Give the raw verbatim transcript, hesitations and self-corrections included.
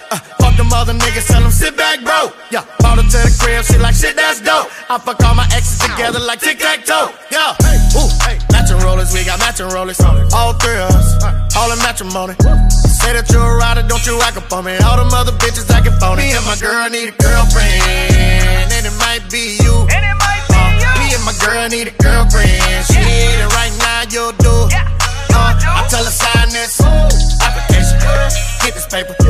Uh, fuck them other niggas, tell them sit back, bro. Yeah, bought her to the crib, she like shit, that's dope. I fuck all my exes together like tic-tac-toe. Yeah, ooh, matching rollers, we got matching rollers. All three of us, all in matrimony. Say that you're a rider, don't you act up on me. All them other bitches acting phony. Me and my girl need a girlfriend, and it might be you. And it might be uh, you. Me and my girl need a girlfriend. She need it right now, you'll do. Yeah. Uh, I tell her sign this application, get this paper.